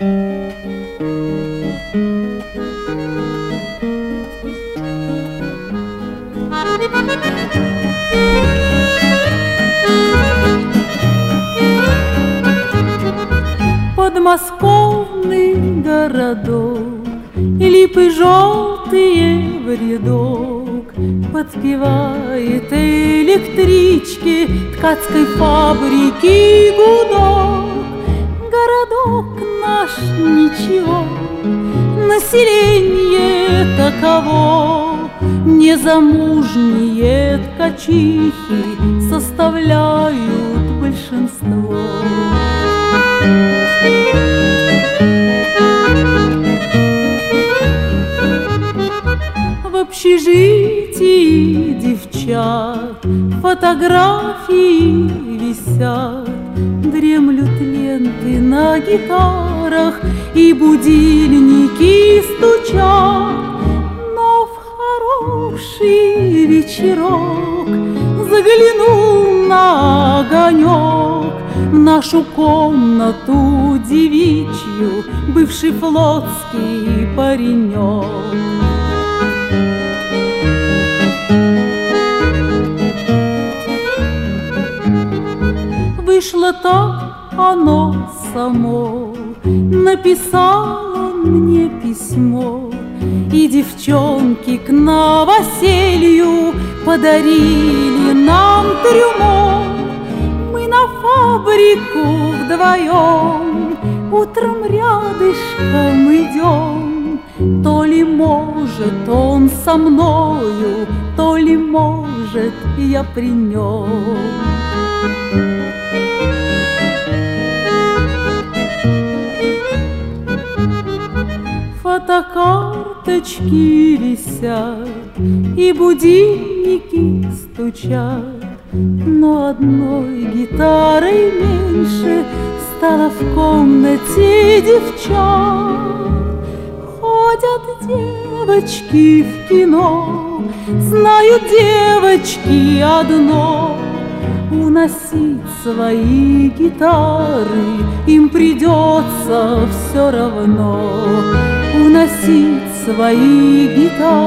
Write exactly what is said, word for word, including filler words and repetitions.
Подмосковный городок, липы желтые в рядок, подпевает электрички ткацкой фабрики гудок. Городок наш ничего, население таково, незамужние ткачихи составляют большинство. В общежитии девчат фотографии висят, дремлют ленты на гитарах и будильники стучат. Но в хороший вечерок заглянул на огонек в нашу комнату девичью бывший флотский паренек. Вышло так оно само, написал он мне письмо, и девчонки к новоселью подарили нам трюмо. Мы на фабрику вдвоем утром рядышком идем. То ли может он со мною, то ли может я при нем. Фотокарточки висят и будильники стучат, но одной гитарой меньше стало в комнате девчат. Ходят девочки в кино, знают девочки одно: уносить свои гитары им придется все равно. Уносить свои гитары